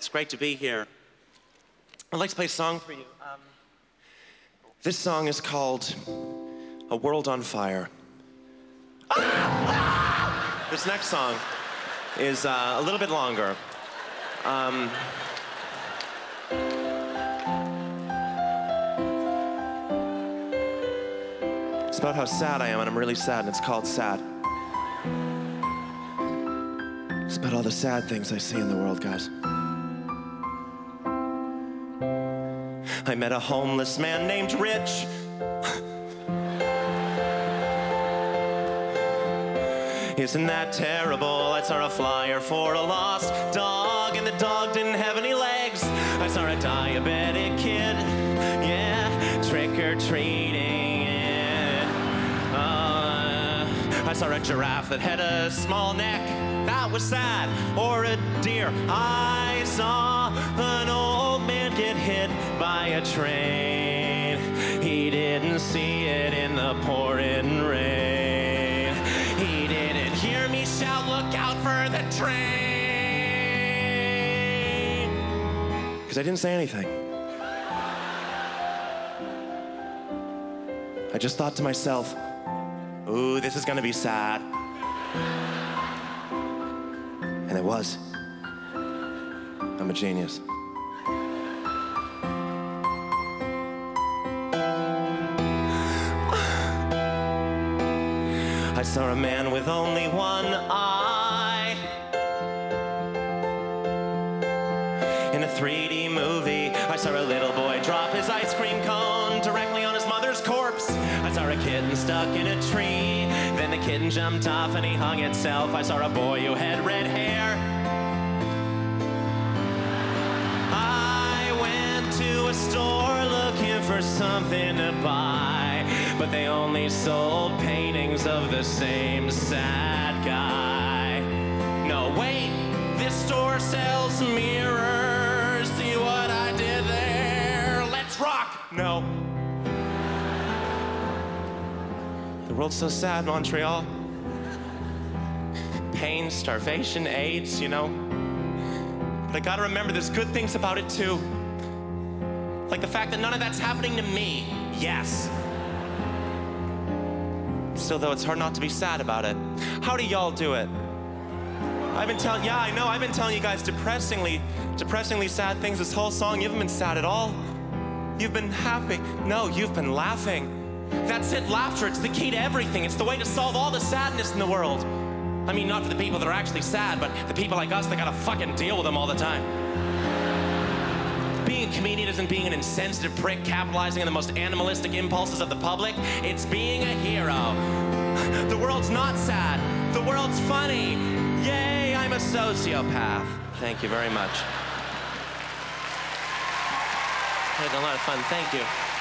It's great to be here. I'd like to play a song for you. This song is called A World on Fire. This next song is a little bit longer. It's about how sad I am, and I'm really sad, and it's called Sad. It's about all the sad things I see in the world, guys. I met a homeless man named Rich. Isn't that terrible? I saw a flyer for a lost dog, and the dog didn't have any legs. I saw a diabetic kid, yeah, trick-or-treating, yeah. I saw a giraffe that had a small neck. That was sad. Or a deer. I saw an old man get hit by a train. He didn't see it in the pouring rain. He didn't hear me shout, "Look out for the train!" Because I didn't say anything. I just thought to myself, ooh, this is gonna be sad. And it was. I'm a genius. I saw a man with only one eye in a 3D movie. I saw a little boy drop his ice cream cone directly on his mother's corpse. I saw a kitten stuck in a tree. Then the kitten jumped off and he hung itself. I saw a boy who had red hair. I went to a store looking for something to buy, but they only sold paintings of the same sad guy. No, wait, this store sells mirrors. See what I did there? Let's rock! No. The world's so sad, Montreal. Pain, starvation, AIDS, you know. But I gotta remember there's good things about it too. Like the fact that none of that's happening to me. Yes. Still though, it's hard not to be sad about it. How do y'all do it? I've been telling you guys depressingly sad things this whole song. You haven't been sad at all. You've been happy. No, you've been laughing. That's it, laughter, it's the key to everything. It's the way to solve all the sadness in the world. I mean, not for the people that are actually sad, but the people like us that gotta fucking deal with them all the time. Being a comedian isn't being an insensitive prick capitalizing on the most animalistic impulses of the public. It's being a hero. The world's not sad. The world's funny. Yay, I'm a sociopath. Thank you very much. I had a lot of fun, thank you.